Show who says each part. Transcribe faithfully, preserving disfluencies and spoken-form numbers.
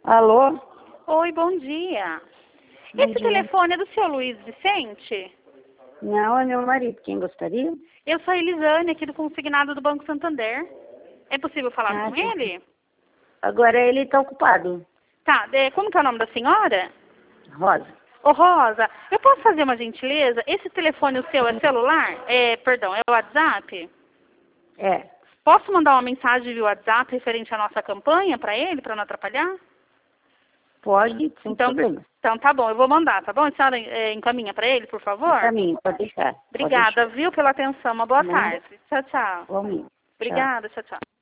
Speaker 1: Alô?
Speaker 2: Oi, bom dia.
Speaker 1: Bom
Speaker 2: Esse
Speaker 1: dia.
Speaker 2: telefone é do seu Luiz Vicente?
Speaker 1: Não, é meu marido. Quem gostaria?
Speaker 2: Eu sou a Elisane, aqui do consignado do Banco Santander. É possível falar
Speaker 1: Ah,
Speaker 2: com
Speaker 1: sim.
Speaker 2: ele?
Speaker 1: Agora ele está ocupado.
Speaker 2: Tá, é, como que é o nome da senhora?
Speaker 1: Rosa.
Speaker 2: Ô, Rosa, eu posso fazer uma gentileza? Esse telefone o seu é celular? É, perdão, é o WhatsApp?
Speaker 1: É.
Speaker 2: Posso mandar uma mensagem via WhatsApp referente à nossa campanha para ele, para não atrapalhar?
Speaker 1: Pode, sem
Speaker 2: Então,
Speaker 1: problema.
Speaker 2: então tá bom, eu vou mandar, tá bom? A senhora é, encaminha para ele, por favor?
Speaker 1: Caminho, pode deixar. Pode
Speaker 2: Obrigada,
Speaker 1: deixar.
Speaker 2: viu, pela atenção. Uma boa
Speaker 1: Nada.
Speaker 2: tarde. Tchau, tchau.
Speaker 1: Igualmente. Tchau.
Speaker 2: Obrigada, tchau, tchau.